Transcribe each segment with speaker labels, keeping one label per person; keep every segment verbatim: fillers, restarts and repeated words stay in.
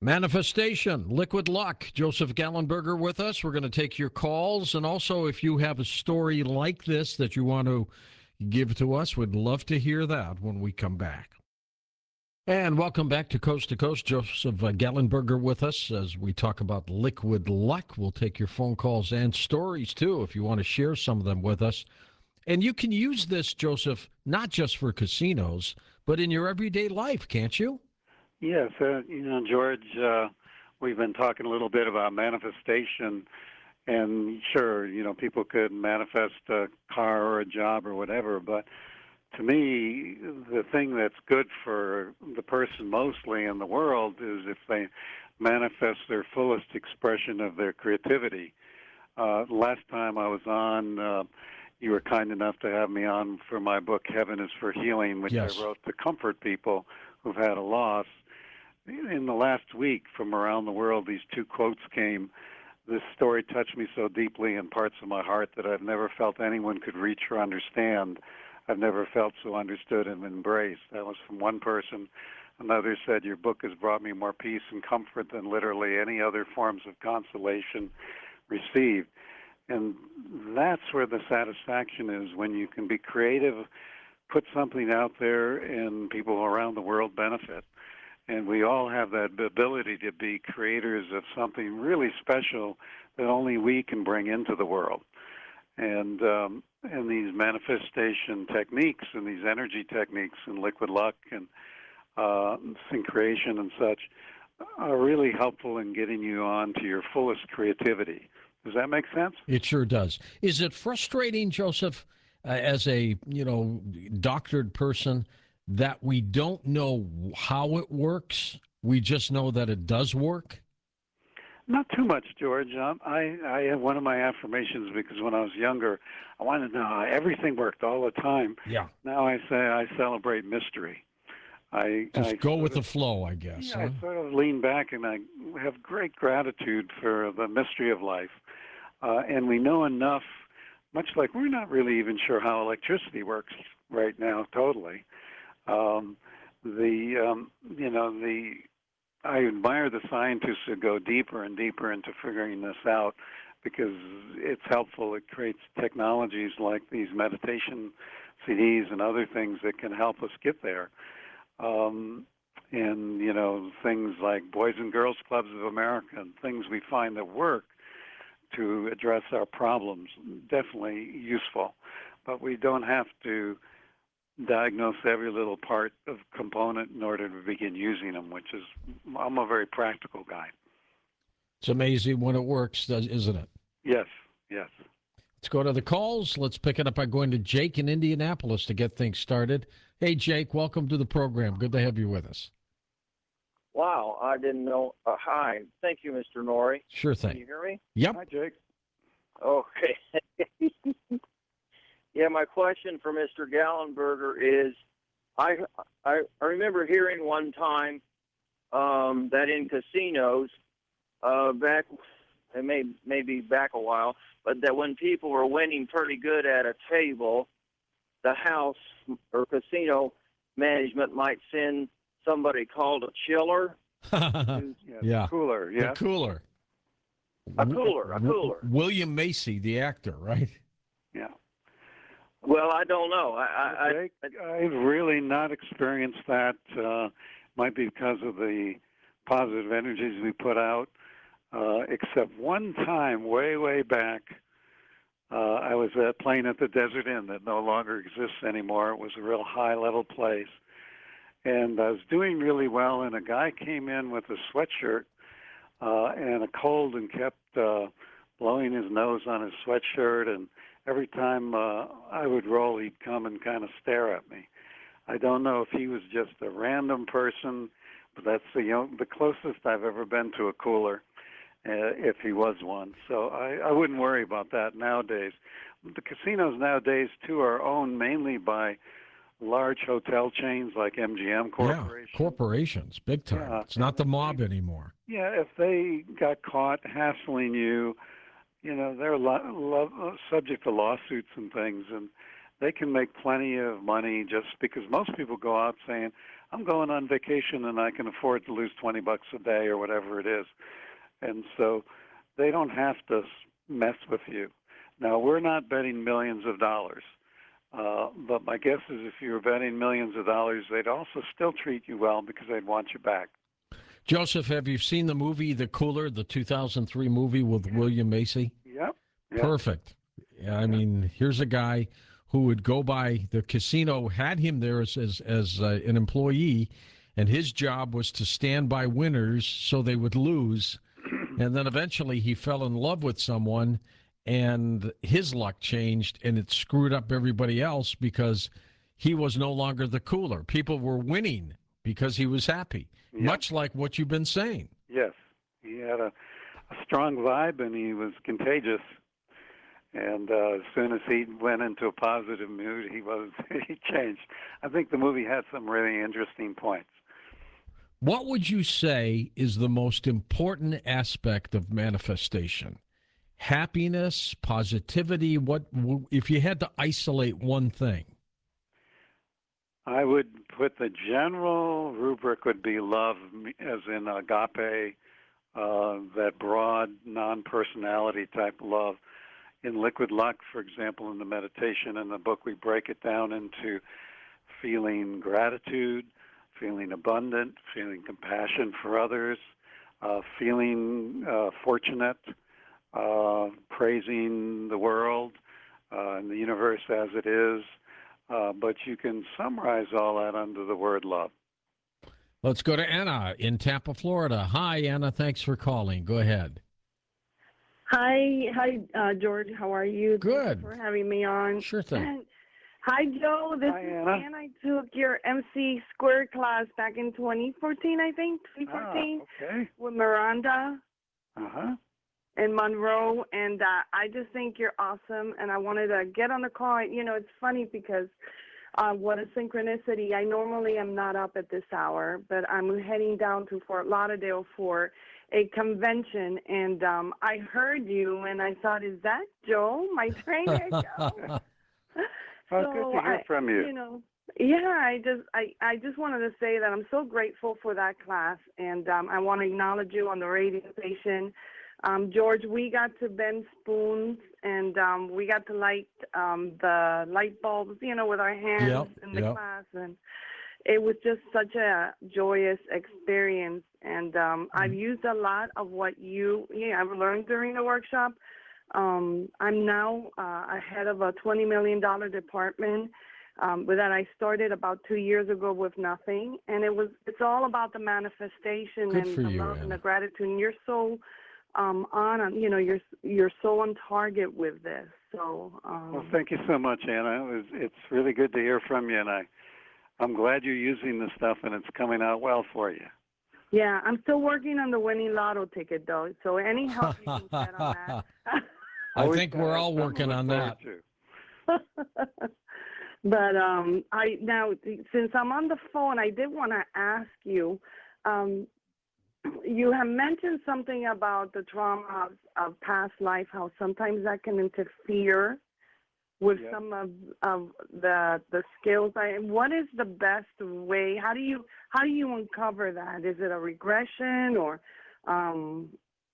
Speaker 1: Manifestation, Liquid Luck. Joseph Gallenberger with us. We're going to take your calls. And also, if you have a story like this that you want to give to us, we'd love to hear that when we come back. And welcome back to Coast to Coast. Joseph uh, Gallenberger with us as we talk about Liquid Luck. We'll take your phone calls and stories, too, if you want to share some of them with us. And you can use this, Joseph, not just for casinos, but in your everyday life, can't you?
Speaker 2: Yes. Uh, you know, George, uh, we've been talking a little bit about manifestation. And sure, you know, people could manifest a car or a job or whatever, but to me, the thing that's good for the person mostly in the world is if they manifest their fullest expression of their creativity. Uh, last time I was on, uh, you were kind enough to have me on for my book, Heaven is for Healing, which
Speaker 1: Yes.
Speaker 2: I wrote to comfort people who've had a loss. In the last week, from around the world, these two quotes came. This story touched me so deeply in parts of my heart that I've never felt anyone could reach or understand. I've never felt so understood and embraced. That was from one person. Another said, your book has brought me more peace and comfort than literally any other forms of consolation received. And that's where the satisfaction is, when you can be creative, put something out there, and people around the world benefit. And we all have that ability to be creators of something really special that only we can bring into the world. And um, and these manifestation techniques and these energy techniques and Liquid Luck and uh, syncreation and such are really helpful in getting you on to your fullest creativity. Does that make sense?
Speaker 1: It sure does. Is it frustrating, Joseph, uh, as a you know doctored person, that we don't know how it works? We just know that it does work?
Speaker 2: Not too much, George. Um, I, I have one of my affirmations because when I was younger, I wanted to know how everything worked all the time.
Speaker 1: Yeah.
Speaker 2: Now I say I celebrate mystery. I
Speaker 1: Just
Speaker 2: I
Speaker 1: go with
Speaker 2: of,
Speaker 1: the flow, I guess.
Speaker 2: Yeah,
Speaker 1: Huh?
Speaker 2: I sort of lean back and I have great gratitude for the mystery of life. Uh, and we know enough, much like we're not really even sure how electricity works right now, totally. Um, the um, you know the I admire the scientists who go deeper and deeper into figuring this out because it's helpful. It creates technologies like these meditation C Ds and other things that can help us get there. Um, and, you know, things like Boys and Girls Clubs of America and things we find that work to address our problems, definitely useful. But we don't have to diagnose every little part of component in order to begin using them, which is, I'm a very practical guy.
Speaker 1: It's amazing when it works, isn't it?
Speaker 2: Yes, yes.
Speaker 1: Let's go to the calls. Let's pick it up by going to Jake in Indianapolis to get things started. Hey, Jake, welcome to the program. Good to have you with us.
Speaker 3: Wow, I didn't know. Uh, hi. Thank you, Mister Norrie.
Speaker 1: Sure thing.
Speaker 3: Can you hear me?
Speaker 1: Yep.
Speaker 2: Hi, Jake.
Speaker 3: Okay. Yeah, my question for Mister Gallenberger is, I, I I remember hearing one time um, that in casinos, uh, back, it may maybe back a while, but that when people were winning pretty good at a table, the house or casino management might send somebody called a chiller.
Speaker 2: Yes,
Speaker 1: yeah.
Speaker 2: Cooler, yeah.
Speaker 1: The cooler.
Speaker 3: A cooler, a cooler.
Speaker 1: William Macy, the actor, right?
Speaker 2: Yeah.
Speaker 3: Well, I don't know. I, I,
Speaker 2: Jake,
Speaker 3: I,
Speaker 2: I've really not experienced that. Uh, might be because of the positive energies we put out. Uh, except one time, way, way back, uh, I was uh, playing at the Desert Inn that no longer exists anymore. It was a real high-level place. And I was doing really well, and a guy came in with a sweatshirt uh, and a cold and kept uh, blowing his nose on his sweatshirt. And every time uh, I would roll, he'd come and kind of stare at me. I don't know if he was just a random person, but that's the, you know, the closest I've ever been to a cooler, uh, if he was one. So I, I wouldn't worry about that nowadays. The casinos nowadays, too, are owned mainly by large hotel chains like M G M Corporation.
Speaker 1: Yeah, corporations, big time.
Speaker 2: Yeah,
Speaker 1: it's not the
Speaker 2: and
Speaker 1: mob
Speaker 2: they-
Speaker 1: anymore.
Speaker 2: Yeah, if they got caught hassling you, you know, they're lo- lo- subject to lawsuits and things, and they can make plenty of money just because most people go out saying, I'm going on vacation and I can afford to lose twenty bucks a day or whatever it is. And so they don't have to mess with you. Now, we're not betting millions of dollars. Uh, but my guess is if you were betting millions of dollars, they'd also still treat you well because they'd want you back.
Speaker 1: Joseph, have you seen the movie The Cooler, the two thousand three movie with William Macy?
Speaker 2: Yep. yep.
Speaker 1: Perfect. Yeah, I mean, here's a guy who would go by the casino, had him there as as, as uh, an employee, and his job was to stand by winners so they would lose. And then eventually he fell in love with someone, and his luck changed, and it screwed up everybody else because he was no longer the cooler. People were winning because he was happy,
Speaker 2: Yep.
Speaker 1: much like what you've been saying.
Speaker 2: Yes. He had a, a strong vibe, and he was contagious. And uh, as soon as he went into a positive mood, he was he changed. I think the movie had some really interesting points.
Speaker 1: What would you say is the most important aspect of manifestation? Happiness, positivity, what if you had to isolate one thing?
Speaker 2: I would put the general rubric would be love, as in agape, uh, that broad, non-personality type love. In Liquid Luck, for example, in the meditation in the book, we break it down into feeling gratitude, feeling abundant, feeling compassion for others, uh, feeling uh, fortunate, uh, praising the world uh, and the universe as it is. Uh, but you can summarize all that under the word love.
Speaker 1: Let's go to Anna in Tampa, Florida. Hi, Anna. Thanks for calling. Go ahead.
Speaker 4: Hi, hi, uh, George. How are you?
Speaker 1: Good.
Speaker 4: Thank you for having me on.
Speaker 1: Sure thing.
Speaker 4: Hi, Joe. This
Speaker 2: Hi,
Speaker 4: is
Speaker 2: Anna.
Speaker 4: Anna. I took your M C Squared class back in twenty fourteen, I think, twenty fourteen,
Speaker 2: Ah, okay.
Speaker 4: with Miranda
Speaker 2: Uh-huh.
Speaker 4: and Monroe, and uh, I just think you're awesome, and I wanted to get on the call. You know, it's funny because uh, what a synchronicity. I normally am not up at this hour, but I'm heading down to Fort Lauderdale for a convention, and um, I heard you, and I thought, is that Joe, my trainer, Joe?
Speaker 2: Well, good to hear
Speaker 4: I,
Speaker 2: from you.
Speaker 4: You know, yeah, I just, I, I just wanted to say that I'm so grateful for that class, and um, I want to acknowledge you on the radio station. Um, George, we got to bend spoons, and um, we got to light um, the light bulbs, you know, with our hands
Speaker 1: Yep,
Speaker 4: in the
Speaker 1: yep.
Speaker 4: class, and it was just such a joyous experience. And um,
Speaker 1: Mm.
Speaker 4: I've used a lot of what you, yeah, I've learned during the workshop. Um, I'm now uh, ahead of a twenty million dollars department um, that I started about two years ago with nothing, and it was it's all about the manifestation
Speaker 1: Good
Speaker 4: and
Speaker 1: for
Speaker 4: the
Speaker 1: you,
Speaker 4: love and
Speaker 1: Anna.
Speaker 4: the gratitude. And you're so um, on, you know, you're you're so on target with this. So um,
Speaker 2: Well, thank you so much, Anna. It was, it's really good to hear from you, and I, I'm glad you're using this stuff, and it's coming out well for you.
Speaker 4: yeah, I'm still working on the winning lotto ticket though. So any help you can get on that.
Speaker 1: I
Speaker 2: Always
Speaker 1: think
Speaker 2: gotta
Speaker 1: we're
Speaker 2: have
Speaker 1: all
Speaker 2: something to
Speaker 1: working
Speaker 2: look
Speaker 1: on
Speaker 2: forward
Speaker 1: that.
Speaker 2: to.
Speaker 4: But um, I now since I'm on the phone, I did want to ask you. Um, you have mentioned something about the trauma of, of past life, how sometimes that can interfere with
Speaker 2: Yep.
Speaker 4: some of, of the the skills. I, what is the best way? How do you how do you uncover that? Is it a regression or? Um,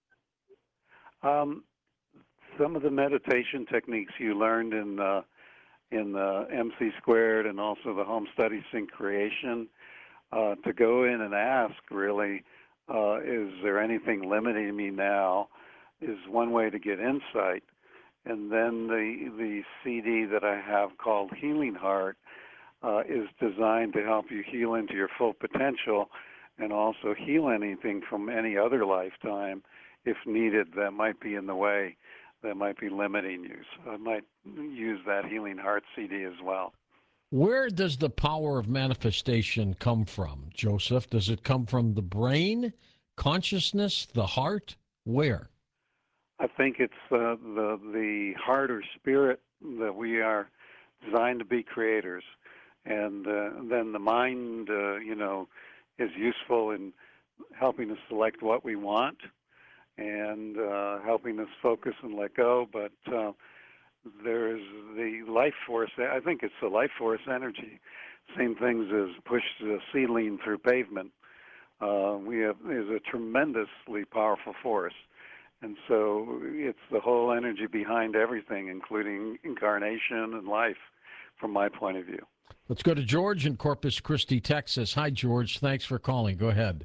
Speaker 2: Um, some of the meditation techniques you learned in uh, in the M C Squared and also the Home Study Sync Creation, uh, to go in and ask really, uh, is there anything limiting me now, is one way to get insight. And then the the C D that I have called Healing Heart uh, is designed to help you heal into your full potential and also heal anything from any other lifetime if needed that might be in the way, that might be limiting you. So I might use that Healing Heart C D as well.
Speaker 1: Where does the power of manifestation come from, Joseph? Does it come from the brain, consciousness, the heart? Where?
Speaker 2: I think it's uh, the the heart or spirit that we are designed to be creators, and uh, then the mind, uh, you know, is useful in helping us select what we want and uh, helping us focus and let go. But uh, there's the life force. I think it's the life force energy. same things as push the ceiling through pavement. Uh, we have is a tremendously powerful force, and so it's the whole energy behind everything, including incarnation and life, from my point of view.
Speaker 1: Let's go to George in Corpus Christi, Texas. Hi, George. Thanks for calling. Go ahead.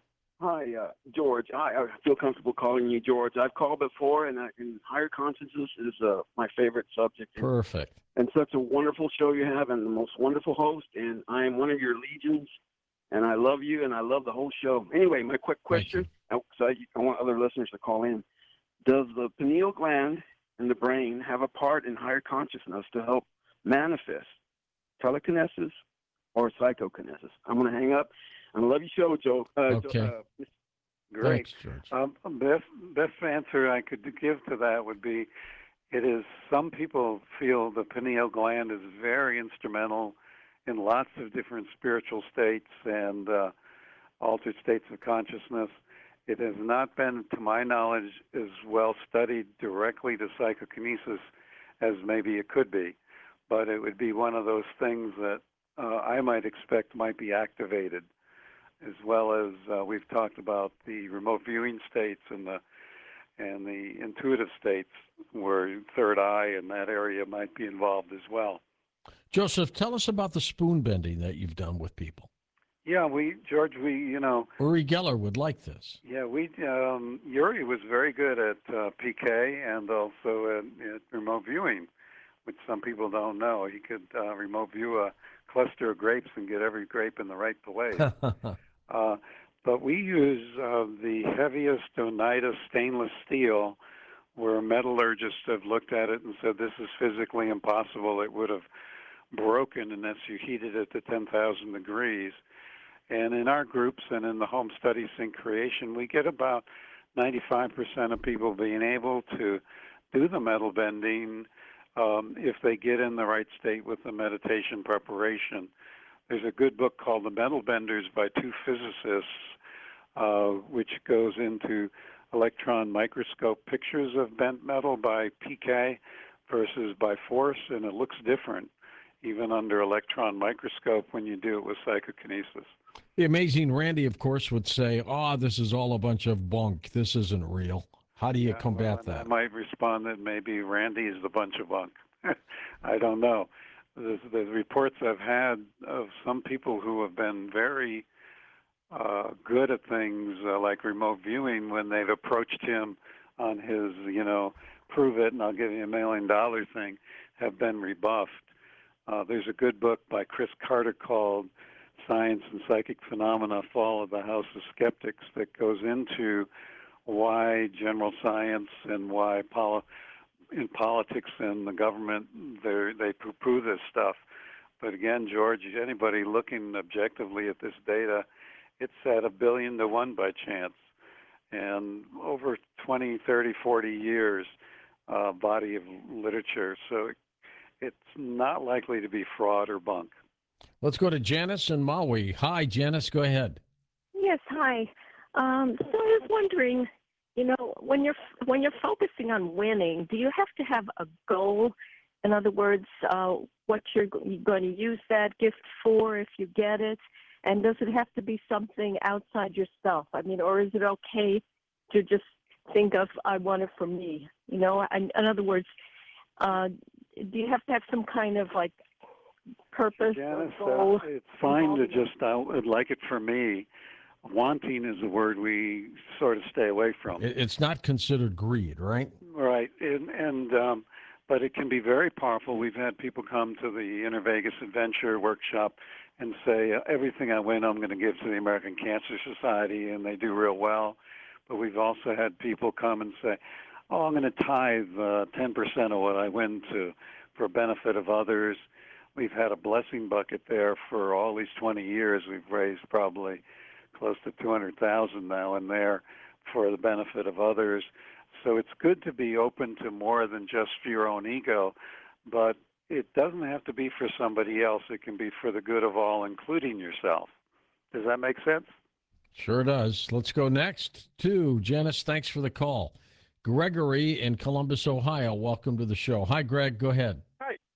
Speaker 5: Hi, uh, George. I, I feel comfortable calling you George. I've called before, and, I, and higher consciousness is uh, my favorite subject. And,
Speaker 1: Perfect.
Speaker 5: and such a wonderful show you have, and the most wonderful host. And I am one of your legions, and I love you, and I love the whole show. Anyway, my quick question, because I, I want other listeners to call in. Does the pineal gland in the brain have a part in higher consciousness to help manifest telekinesis or psychokinesis? I'm going to hang up. I love your show, Joe. Uh,
Speaker 1: Okay.
Speaker 5: Joe, uh,
Speaker 2: Great.
Speaker 1: Thanks, George.
Speaker 2: Um, best best answer I could give to that would be, it is some people feel the pineal gland is very instrumental in lots of different spiritual states and uh, altered states of consciousness. It has not been, to my knowledge, as well studied directly to psychokinesis as maybe it could be, but it would be one of those things that uh, I might expect might be activated, as well as uh, we've talked about the remote viewing states and the and the intuitive states where third eye and that area might be involved as well.
Speaker 1: Joseph, tell us about the spoon bending that you've done with people.
Speaker 2: Yeah, we George, we you know
Speaker 1: Uri Geller would like this.
Speaker 2: yeah we um, Uri was very good at uh, P K and also at, at remote viewing, which some people don't know. He could uh, remote view a cluster of grapes and get every grape in the right place. Uh, but we use uh, the heaviest Oneida stainless steel, where metallurgists have looked at it and said this is physically impossible. It would have broken unless you heated it to ten thousand degrees. And in our groups and in the home study sync creation, we get about ninety-five percent of people being able to do the metal bending um, if they get in the right state with the meditation preparation. There's a good book called The Metal Benders by two physicists, uh, which goes into electron microscope pictures of bent metal by P K versus by force, and it looks different even under electron microscope when you do it with psychokinesis.
Speaker 1: The amazing Randy, of course, would say, oh, this is all a bunch of bunk. This isn't real. How do you
Speaker 2: Yeah,
Speaker 1: combat
Speaker 2: well,
Speaker 1: that?
Speaker 2: I might respond that maybe Randy is the bunch of bunk. I don't know. The, the reports I've had of some people who have been very uh, good at things uh, like remote viewing, when they've approached him on his, you know, prove it and I'll give you a million dollar thing, have been rebuffed. Uh, there's a good book by Chris Carter called Science and Psychic Phenomena, Fall of the House of Skeptics, that goes into why general science and why poli- in politics and the government they they poo-poo this stuff. But again, George, anybody looking objectively at this data, it's at a billion to one by chance. And over twenty, thirty, forty years uh, body of literature. So it's not likely to be fraud or bunk.
Speaker 1: Let's go to Janice in Maui. Hi, Janice. Go ahead.
Speaker 6: Yes, hi. Um, so I was wondering, you know, when you're when you're focusing on winning, do you have to have a goal? In other words, uh, what you're going to use that gift for if you get it, and does it have to be something outside yourself? I mean, or is it okay to just think of I want it for me? You know, in, in other words, uh, do you have to have some kind of like purpose
Speaker 2: Janice,
Speaker 6: or goal?
Speaker 2: uh, it's fine to just I would like it for me. Wanting is a word we sort of stay away from.
Speaker 1: It- It's not considered greed, right?
Speaker 2: Right, and, and um, but it can be very powerful. We've had people come to the Inner Vegas Adventure Workshop and say, everything I win, I'm going to give to the American Cancer Society, and they do real well. But we've also had people come and say, oh, I'm going to tithe uh, ten percent of what I win to for benefit of others. We've had a blessing bucket there for all these twenty years. We've raised probably close to two hundred thousand now and there for the benefit of others. So it's good to be open to more than just for your own ego, but it doesn't have to be for somebody else. It can be for the good of all, including yourself. Does that make sense?
Speaker 1: Sure does. Let's go next to Janice. Thanks for the call. Gregory in Columbus, Ohio. Welcome to the show. Hi, Greg. Go ahead.
Speaker 7: Hi.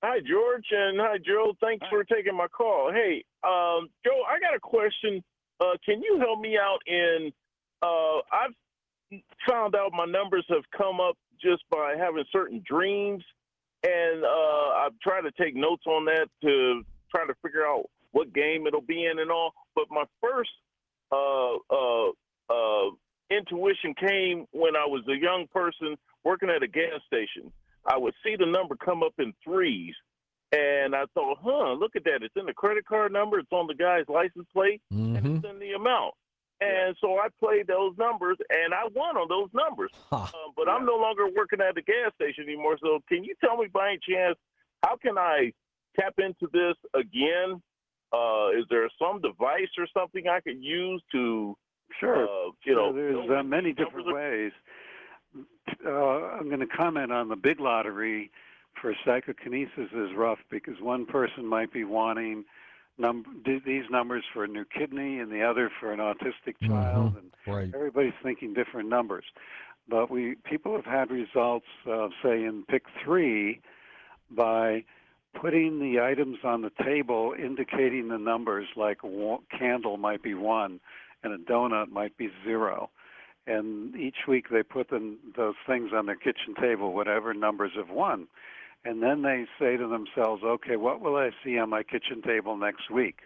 Speaker 7: Hi, George, and hi, Joe. Thanks for taking my call. Hey, um, Joe, I got a question. Uh, can you help me out in? Uh, I've found out my numbers have come up just by having certain dreams, and uh, I've tried to take notes on that to try to figure out what game it'll be in and all. But my first uh, uh, uh, intuition came when I was a young person working at a gas station. I would see the number come up in threes, and I thought, huh, look at that. It's in the credit card number, it's on the guy's license plate,
Speaker 1: Mm-hmm.
Speaker 7: and it's in the amount. And so I played those numbers, and I won on those numbers.
Speaker 1: Huh.
Speaker 7: Uh, but I'm no longer working at the gas station anymore. So can you tell me by any chance, how can I tap into this again? Uh, is there some device or something I could use to,
Speaker 2: Sure.
Speaker 7: uh, you know,
Speaker 2: So there's
Speaker 7: know
Speaker 2: uh, many
Speaker 7: which numbers
Speaker 2: different
Speaker 7: are-
Speaker 2: ways. Uh, I'm going to comment on the big lottery for psychokinesis is rough because one person might be wanting num- these numbers for a new kidney and the other for an autistic child,
Speaker 1: Mhm.
Speaker 2: and
Speaker 1: Right.
Speaker 2: everybody's thinking different numbers. But we people have had results, uh, say in pick three, by putting the items on the table indicating the numbers, like a wa- candle might be one and a donut might be zero. And each week they put them, those things on their kitchen table, whatever numbers have won. And then they say to themselves, okay, what will I see on my kitchen table next week?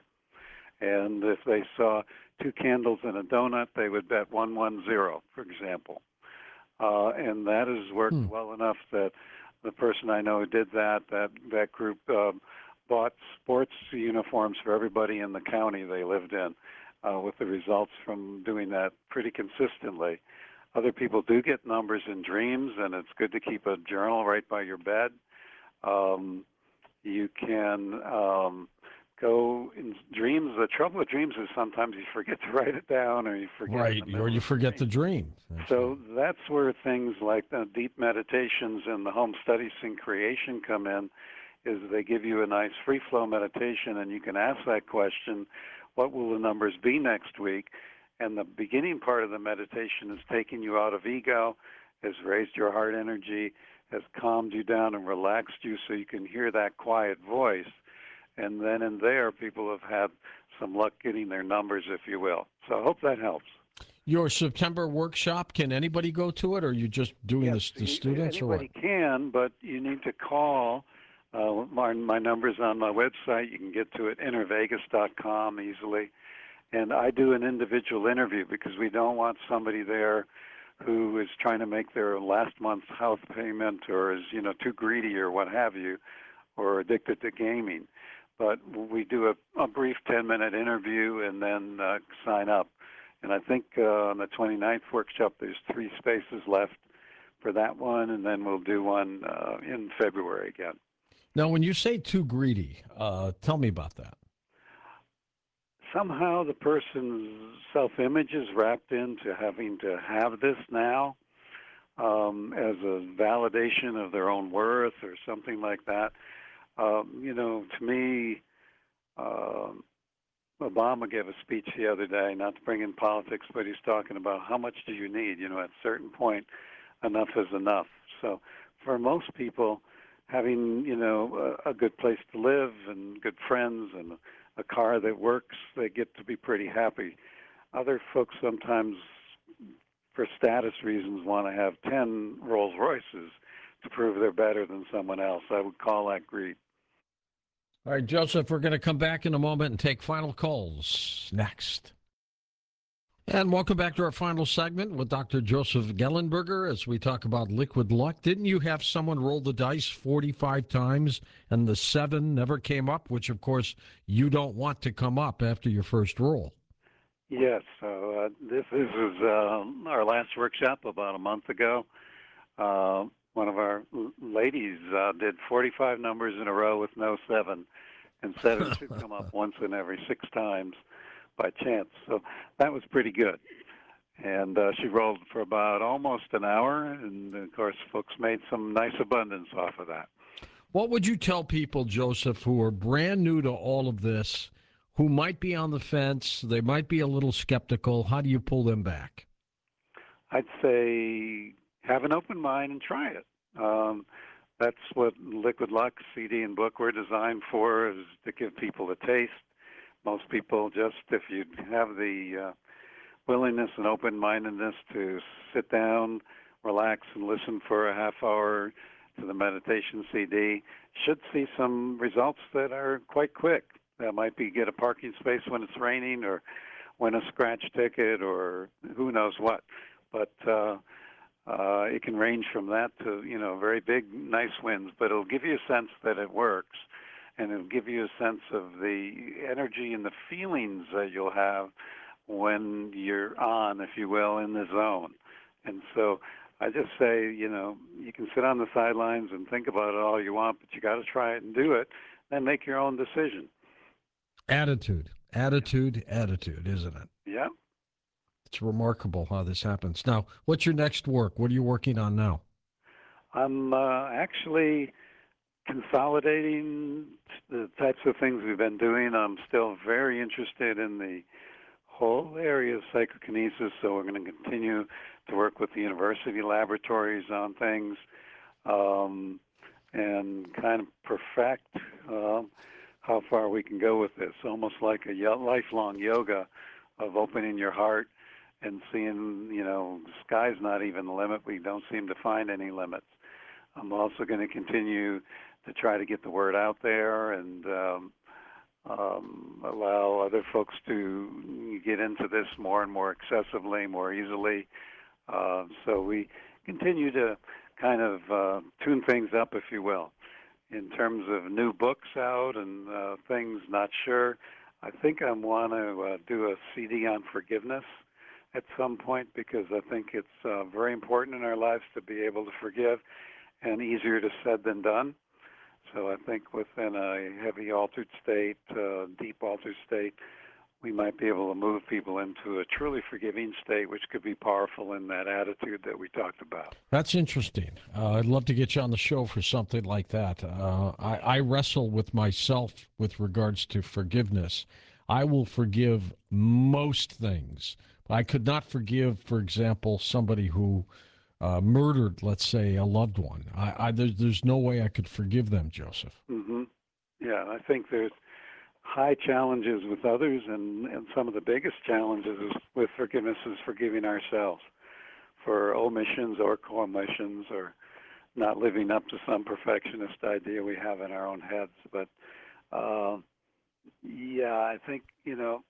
Speaker 2: And if they saw two candles and a donut, they would bet one one zero, for example. Uh, and that has worked
Speaker 1: Hmm.
Speaker 2: well enough that the person I know who did that, that, that group uh, bought sports uniforms for everybody in the county they lived in. Uh, with the results from doing that pretty consistently. Other people do get numbers in dreams, and it's good to keep a journal right by your bed. Um, you can um, go in dreams. The trouble with dreams is sometimes you forget to write it down, or you forget. in
Speaker 1: Right.
Speaker 2: the middle
Speaker 1: Or you
Speaker 2: of
Speaker 1: forget the
Speaker 2: dream.
Speaker 1: dream. That's
Speaker 2: So
Speaker 1: right.
Speaker 2: that's where things like the deep meditations and the home studies in creation come in, is they give you a nice free flow meditation, and you can ask that question, what will the numbers be next week? And the beginning part of the meditation is taking you out of ego, has raised your heart energy, has calmed you down and relaxed you so you can hear that quiet voice. And then in there, people have had some luck getting their numbers, if you will. So I hope that helps.
Speaker 1: Your September workshop, can anybody go to it, or are you just doing
Speaker 2: Yes,
Speaker 1: this to students, or
Speaker 2: anybody
Speaker 1: what?
Speaker 2: can, but you need to call. Uh, my, my number's on my website. You can get to it, inner vegas dot com, easily. And I do an individual interview because we don't want somebody there who is trying to make their last month's house payment or is, you know, too greedy or what have you, or addicted to gaming. But we do a, a brief ten-minute interview and then uh, sign up. And I think uh, on the twenty-ninth workshop, there's three spaces left for that one, and then we'll do one uh, in February again.
Speaker 1: Now, when you say too greedy, uh, tell me about that.
Speaker 2: Somehow the person's self-image is wrapped into having to have this now um, as a validation of their own worth or something like that. Um, you know, to me, uh, Obama gave a speech the other day, not to bring in politics, but he's talking about how much do you need? You know, at a certain point, enough is enough. So for most people, having, you know, a, a good place to live and good friends and a car that works, they get to be pretty happy. Other folks sometimes, for status reasons, want to have ten Rolls Royces to prove they're better than someone else. I would call that greed.
Speaker 1: All right, Joseph, we're going to come back in a moment and take final calls next. And welcome back to our final segment with Doctor Joseph Gellenberger as we talk about liquid luck. Didn't you have someone roll the dice forty-five times and the seven never came up, which, of course, you don't want to come up after your first roll?
Speaker 2: Yes, so uh, this, this was uh, our last workshop about a month ago. Uh, one of our l- ladies uh, did forty-five numbers in a row with no seven and said it should come up once in every six times by chance. So that was pretty good. And uh, she rolled for about almost an hour, and of course, folks made some nice abundance off of that.
Speaker 1: What would you tell people, Joseph, who are brand new to all of this, who might be on the fence, they might be a little skeptical? How do you pull them back?
Speaker 2: I'd say have an open mind and try it. Um, that's what Liquid Lux C D and book were designed for, is to give people a taste. Most people just, if you have the uh, willingness and open-mindedness to sit down, relax, and listen for a half hour to the meditation C D, should see some results that are quite quick. That might be get a parking space when it's raining, or win a scratch ticket, or who knows what. But uh, uh, it can range from that to, you know, very big, nice wins. But it'll give you a sense that it works, and it'll give you a sense of the energy and the feelings that you'll have when you're on, if you will, in the zone. And so I just say, you know, you can sit on the sidelines and think about it all you want, but you got to try it and do it, then make your own decision.
Speaker 1: Attitude, attitude, attitude, isn't it?
Speaker 2: Yeah.
Speaker 1: It's remarkable how this happens. Now, what's your next work? What are you working on now?
Speaker 2: I'm uh, actually consolidating the types of things we've been doing. I'm still very interested in the whole area of psychokinesis, so we're going to continue to work with the university laboratories on things um, and kind of perfect uh, how far we can go with this, almost like a lifelong yoga of opening your heart and seeing, you know, the sky's not even the limit. We don't seem to find any limits. I'm also going to continue to try to get the word out there and um, um, allow other folks to get into this more and more accessibly, more easily. Uh, so we continue to kind of uh, tune things up, if you will. In terms of new books out and uh, things, not sure. I think I want to uh, do a C D on forgiveness at some point, because I think it's uh, very important in our lives to be able to forgive, and easier to said than done. So I think within a heavy altered state, uh, deep altered state, we might be able to move people into a truly forgiving state, which could be powerful in that attitude that we talked about.
Speaker 1: That's interesting. Uh, I'd love to get you on the show for something like that. Uh, I, I wrestle with myself with regards to forgiveness. I will forgive most things. I could not forgive, for example, somebody who uh, murdered, let's say, a loved one. I, I there's, there's no way I could forgive them, Joseph.
Speaker 2: Mm-hmm. Yeah, I think there's high challenges with others, and, and some of the biggest challenges with forgiveness is forgiving ourselves for omissions or commissions, or not living up to some perfectionist idea we have in our own heads. But uh, yeah, I think, you know,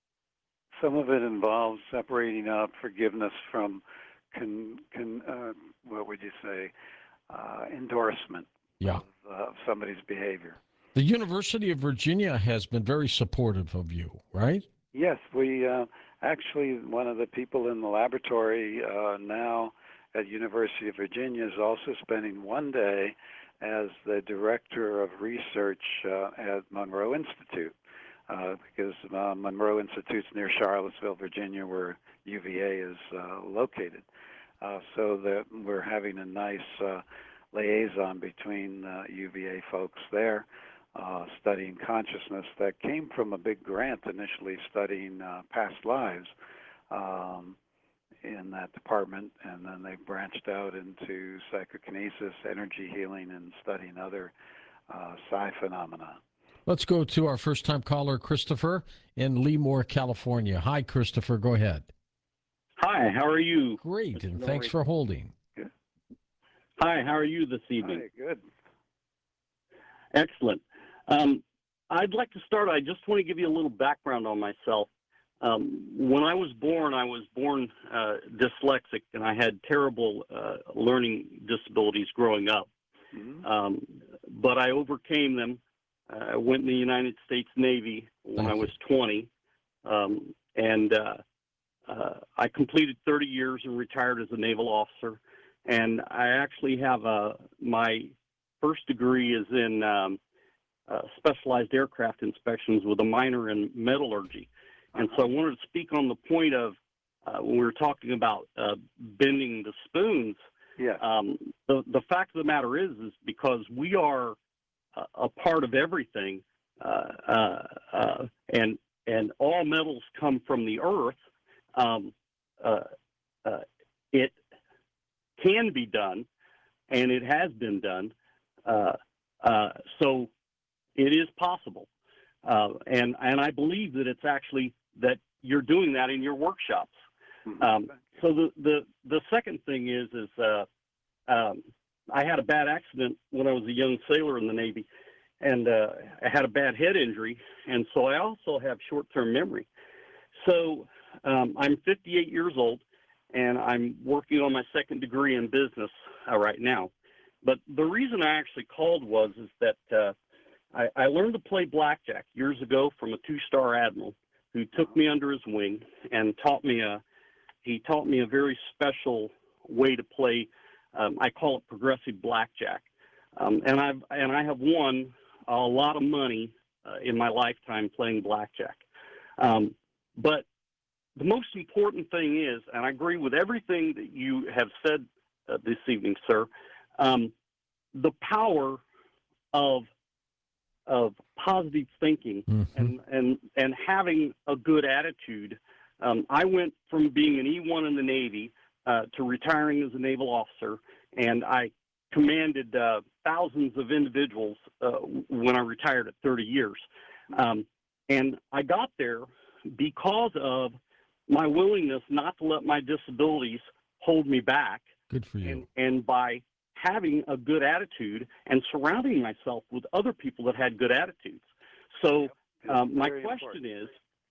Speaker 2: some of it involves separating out forgiveness from con, con, uh, what would you say, uh, endorsement
Speaker 1: yeah.
Speaker 2: of, uh, of somebody's behavior.
Speaker 1: The University of Virginia has been very supportive of you, right?
Speaker 2: Yes, we uh, actually, one of the people in the laboratory uh, now at University of Virginia is also spending one day as the director of research uh, at Monroe Institute, uh, because uh, Monroe Institute's near Charlottesville, Virginia, where U V A is uh, located. Uh, so that we're having a nice uh, liaison between uh, U V A folks there. Uh, studying consciousness that came from a big grant initially studying uh, past lives um, in that department, and then they branched out into psychokinesis, energy healing, and studying other uh, psi phenomena.
Speaker 1: Let's go to our first-time caller, Christopher, in Lemoore, California. Hi, Christopher. Go ahead.
Speaker 8: Hi, how are you?
Speaker 1: Great, and thanks for holding.
Speaker 2: Good.
Speaker 8: Hi, how are you this evening?
Speaker 2: Hi, good.
Speaker 8: Excellent. Um, I'd like to start, I just want to give you a little background on myself. Um, when I was born, I was born uh, dyslexic, and I had terrible uh, learning disabilities growing up.
Speaker 2: Mm-hmm.
Speaker 8: Um, but I overcame them. Uh, I went in the United States Navy when
Speaker 1: Thank
Speaker 8: I was twenty, um, and uh, uh, I completed thirty years and retired as a naval officer. And I actually have a, my first degree is in um, Uh, specialized aircraft inspections with a minor in metallurgy. And so I wanted to speak on the point of uh, when we were talking about uh, bending the spoons.
Speaker 2: Yeah.
Speaker 8: Um, the, the fact of the matter is, is because we are a, a part of everything, uh, uh, uh, and and all metals come from the earth. Um, uh, uh, it can be done, and it has been done, Uh, uh, so it is possible. Uh, and, and I believe that it's actually that you're doing that in your workshops. Um, so the, the, the second thing is, is uh, um, I had a bad accident when I was a young sailor in the Navy, and uh, I had a bad head injury, and so I also have short-term memory. So um, I'm fifty-eight years old, and I'm working on my second degree in business uh, right now. But the reason I actually called was is that uh, I, I learned to play blackjack years ago from a two-star admiral who took me under his wing and taught me a he taught me a very special way to play. Um, I call it progressive blackjack, um, and I've and I have won a lot of money uh, in my lifetime playing blackjack. Um, but the most important thing is, and I agree with everything that you have said uh, this evening, sir, um, the power of of positive thinking
Speaker 1: mm-hmm.
Speaker 8: and, and, and having a good attitude. Um, I went from being an E one in the Navy uh, to retiring as a naval officer, and I commanded uh, thousands of individuals uh, when I retired at thirty years. Um, and I got there because of my willingness not to let my disabilities hold me back.
Speaker 1: Good for you.
Speaker 8: And, and by having a good attitude and surrounding myself with other people that had good attitudes. So um, my question important. is,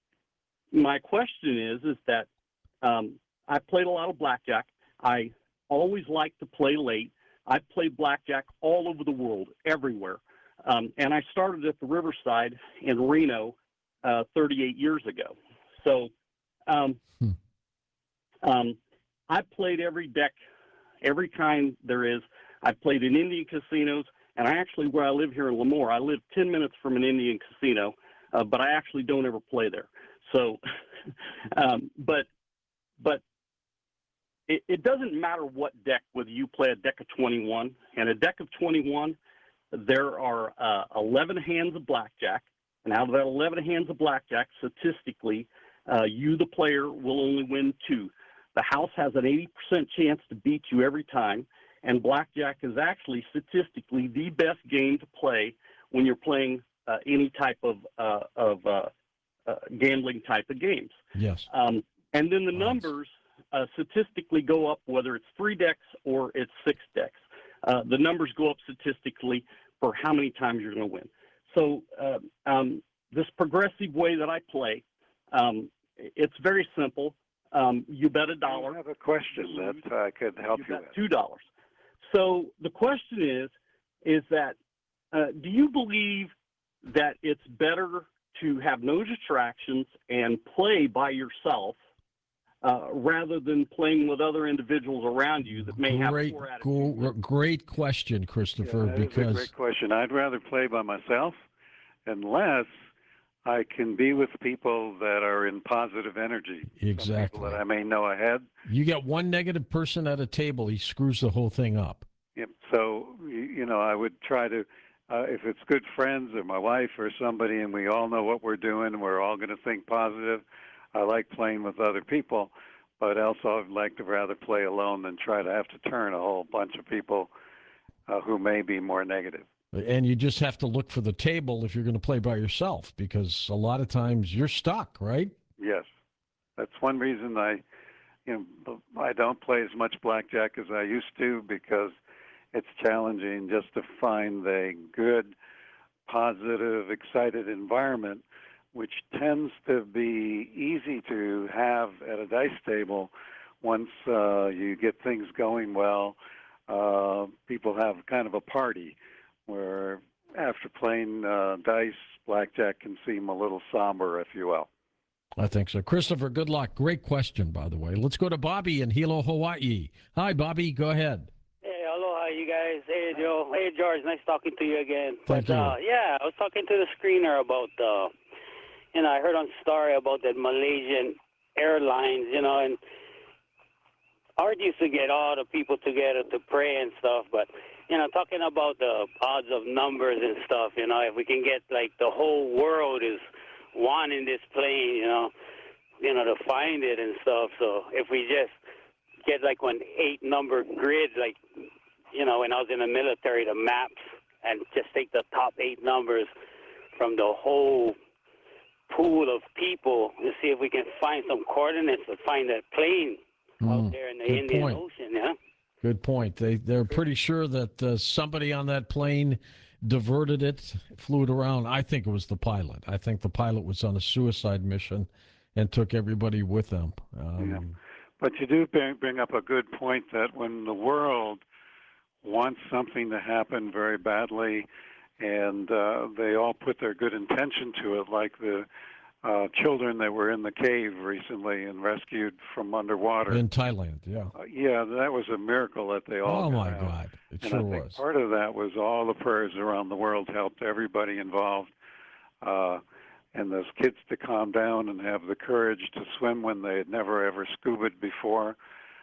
Speaker 8: my question is, is that um, I played a lot of blackjack. I always liked to play late. I played blackjack all over the world, everywhere. Um, and I started at the Riverside in Reno uh, thirty-eight years ago. So um,
Speaker 1: hmm.
Speaker 8: um, I played every deck, every kind there is. I've played in Indian casinos, and I actually, where I live here in Lemoore, I live ten minutes from an Indian casino, uh, but I actually don't ever play there. So, um, but, but it, it doesn't matter what deck, whether you play a deck of twenty-one, and a deck of twenty-one, there are uh, eleven hands of blackjack, and out of that eleven hands of blackjack, statistically, uh, you, the player, will only win two. The house has an eighty percent chance to beat you every time, and blackjack is actually statistically the best game to play when you're playing uh, any type of uh, of uh, uh, gambling type of games.
Speaker 1: Yes.
Speaker 8: Um, and then the
Speaker 1: Nice.
Speaker 8: numbers uh, statistically go up, whether it's three decks or it's six decks. Uh, the numbers go up statistically for how many times you're going to win. So uh, um, this progressive way that I play, um, it's very simple. Um, you bet a dollar.
Speaker 2: I have a question that I could help you,
Speaker 8: you
Speaker 2: with.
Speaker 8: Bet two dollars. So the question is, is that uh, do you believe that it's better to have no distractions and play by yourself uh, rather than playing with other individuals around you that may
Speaker 1: great,
Speaker 8: have poor attitude?
Speaker 1: Go, great question, Christopher.
Speaker 2: Yeah, that
Speaker 1: because
Speaker 2: is a great question. I'd rather play by myself unless I can be with people that are in positive energy.
Speaker 1: Exactly.
Speaker 2: Some people that I may know ahead.
Speaker 1: You get one negative person at a table, he screws the whole thing up.
Speaker 2: Yep. So, you know, I would try to, uh, if it's good friends or my wife or somebody and we all know what we're doing, we're all going to think positive. I like playing with other people, but also I'd like to rather play alone than try to have to turn a whole bunch of people uh, who may be more negative.
Speaker 1: And you just have to look for the table if you're going to play by yourself, because a lot of times you're stuck, right?
Speaker 2: Yes. That's one reason I, you know, I don't play as much blackjack as I used to, because it's challenging just to find a good, positive, excited environment, which tends to be easy to have at a dice table once uh, you get things going well. Uh, people have kind of a party where after playing uh, dice, blackjack can seem a little somber, if you will.
Speaker 1: I think so. Christopher, good luck. Great question, by the way. Let's go to Bobby in Hilo, Hawaii. Hi, Bobby. Go ahead.
Speaker 9: Hey, aloha, you guys. Hey, Joe. Hey, George. Nice talking to you again.
Speaker 1: Thank
Speaker 9: but,
Speaker 1: you.
Speaker 9: Uh, yeah, I was talking to the screener about, uh, you know, I heard on story about that Malaysian Airlines, you know, and Art used to get all the people together to pray and stuff, but, you know, talking about the odds of numbers and stuff, you know, if we can get, like, the whole world is wanting this plane, you know, you know, to find it and stuff. So if we just get, like, one eight-number grid, like, you know, when I was in the military, the maps and just take the top eight numbers from the whole pool of people and see if we can find some coordinates to find that plane
Speaker 1: Mm,
Speaker 9: out there in the
Speaker 1: good
Speaker 9: Indian
Speaker 1: point.
Speaker 9: Ocean. Yeah.
Speaker 1: Good point. They they're pretty sure that uh, somebody on that plane diverted it, flew it around. I think it was the pilot. I think the pilot was on a suicide mission and took everybody with them. Um,
Speaker 2: Yeah. But you do bring, bring up a good point that when the world wants something to happen very badly, and uh, they all put their good intention to it, like the uh, children that were in the cave recently and rescued from underwater.
Speaker 1: In Thailand, yeah.
Speaker 2: Uh, yeah, that was a miracle that they all.
Speaker 1: Oh
Speaker 2: got
Speaker 1: my
Speaker 2: out.
Speaker 1: God, it
Speaker 2: and
Speaker 1: sure
Speaker 2: I think
Speaker 1: was.
Speaker 2: part of that was all the prayers around the world helped everybody involved, uh, and those kids to calm down and have the courage to swim when they had never ever scubaed before.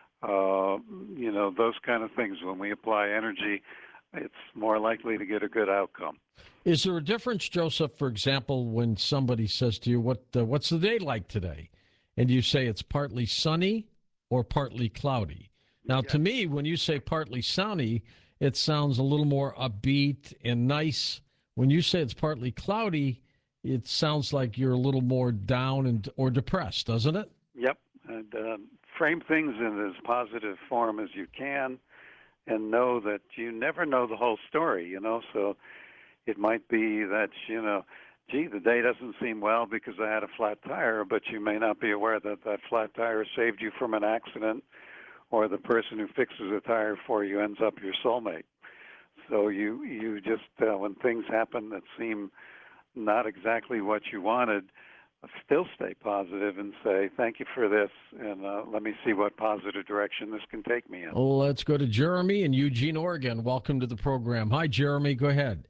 Speaker 2: Uh, you know, those kind of things. When we apply energy, it's more likely to get a good outcome.
Speaker 1: Is there a difference, Joseph, for example, when somebody says to you, "What uh, what's the day like today?" and you say it's partly sunny or partly cloudy? Now,
Speaker 2: Yeah.
Speaker 1: to me, when you say partly sunny, it sounds a little more upbeat and nice. When you say it's partly cloudy, it sounds like you're a little more down and or depressed, doesn't it?
Speaker 2: Yep, and uh, frame things in as positive form as you can, and know that you never know the whole story. You know, so it might be that, you know, gee, the day doesn't seem well because I had a flat tire, but you may not be aware that that flat tire saved you from an accident, or the person who fixes a tire for you ends up your soulmate. So you you just uh, when things happen that seem not exactly what you wanted, still stay positive and say thank you for this, and uh, let me see what positive direction this can take me in.
Speaker 1: Let's go to Jeremy in Eugene, Oregon. Welcome to the program. Hi, Jeremy. Go ahead.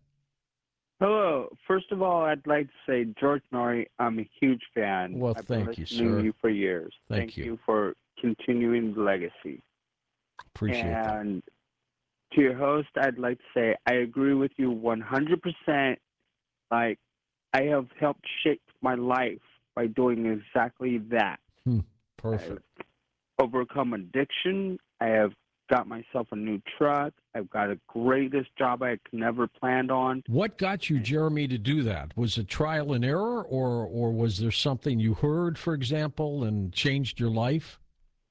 Speaker 10: Hello. First of all, I'd like to say, George Noory, I'm a huge fan.
Speaker 1: Well,
Speaker 10: I've been
Speaker 1: thank you,
Speaker 10: listening
Speaker 1: sir.
Speaker 10: to you for years.
Speaker 1: Thank you.
Speaker 10: you for continuing the legacy.
Speaker 1: Appreciate that.
Speaker 10: And to your host, I'd like to say I agree with you one hundred percent. Like, I have helped shape my life by doing exactly that.
Speaker 1: Hmm, perfect.
Speaker 10: I've overcome addiction. I have got myself a new truck. I've got a greatest job I could never planned on.
Speaker 1: What got you, Jeremy, to do that? Was it trial and error, or or was there something you heard, for example, and changed your life?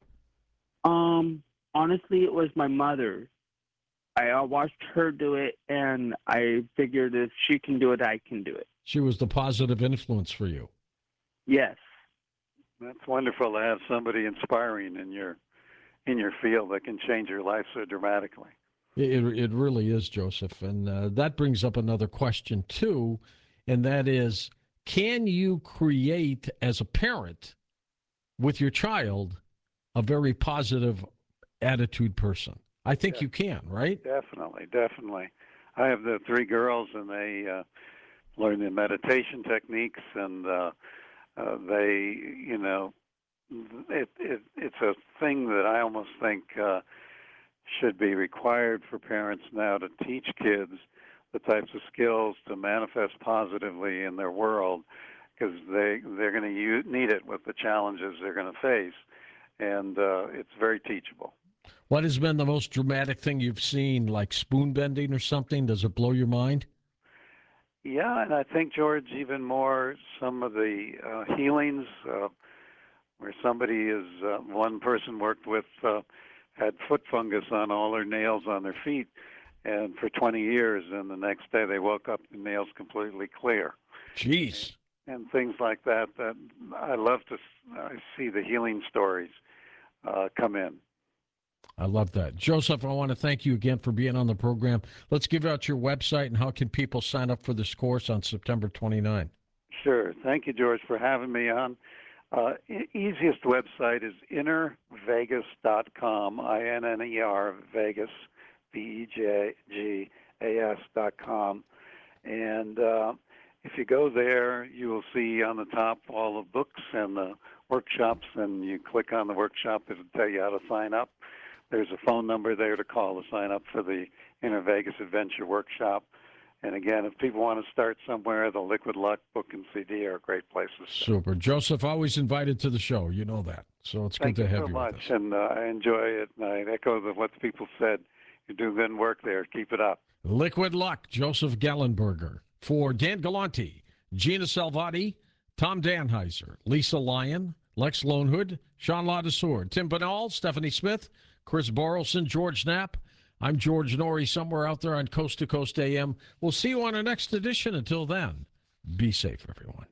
Speaker 10: Um, honestly, it was my mother. I uh, watched her do it, and I figured if she can do it, I can do it.
Speaker 1: She was the positive influence for you.
Speaker 10: Yes.
Speaker 2: That's wonderful to have somebody inspiring in your in your field that can change your life so dramatically.
Speaker 1: It, it really is, Joseph. And uh, that brings up another question, too, and that is, can you create, as a parent, with your child, a very positive attitude person? I think
Speaker 2: Yeah.
Speaker 1: you can, right?
Speaker 2: Definitely, definitely. I have the three girls, and they uh, learn the meditation techniques, and uh, uh, they, you know, it, it it's a thing that I almost think uh, should be required for parents now to teach kids the types of skills to manifest positively in their world, because they they're going to need it with the challenges they're going to face, and uh, it's very teachable.
Speaker 1: What has been the most dramatic thing you've seen, like spoon bending or something? Does it blow your mind?
Speaker 2: Yeah, and I think, George, even more some of the uh, healings uh, where somebody is, uh, one person worked with, uh, had foot fungus on all their nails on their feet, and for twenty years, and the next day they woke up, the nails completely clear.
Speaker 1: Jeez.
Speaker 2: And things like that, that I love to I see the healing stories uh, come in.
Speaker 1: I love that. Joseph, I want to thank you again for being on the program. Let's give out your website and how can people sign up for this course on September twenty-ninth.
Speaker 2: Sure. Thank you, George, for having me on. Uh, e- easiest website is inner vegas dot com, I N N E R, Vegas, V E G G A S dot com. And uh, if you go there, you will see on the top all the books and the workshops, and you click on the workshop, it'll tell you how to sign up. There's a phone number there to call to sign up for the Inner Vegas Adventure Workshop. And again, if people want to start somewhere, the Liquid Luck book and C D are great places.
Speaker 1: Super. Joseph, always invited to the show. You know that. So it's
Speaker 2: Thank
Speaker 1: good to
Speaker 2: you
Speaker 1: have
Speaker 2: so
Speaker 1: you
Speaker 2: much,
Speaker 1: with us.
Speaker 2: and uh, I enjoy it. And I echo the, what the people said. You're doing good work there. Keep it up.
Speaker 1: Liquid Luck, Joseph Gallenberger. For Dan Galante, Gina Salvati, Tom Danheiser, Lisa Lyon, Lex Lonehood, Sean Ladesseur, Tim Banal, Stephanie Smith, Chris Borrelson, George Knapp. I'm George Norrie, somewhere out there on Coast to Coast A M. We'll see you on our next edition. Until then, be safe, everyone.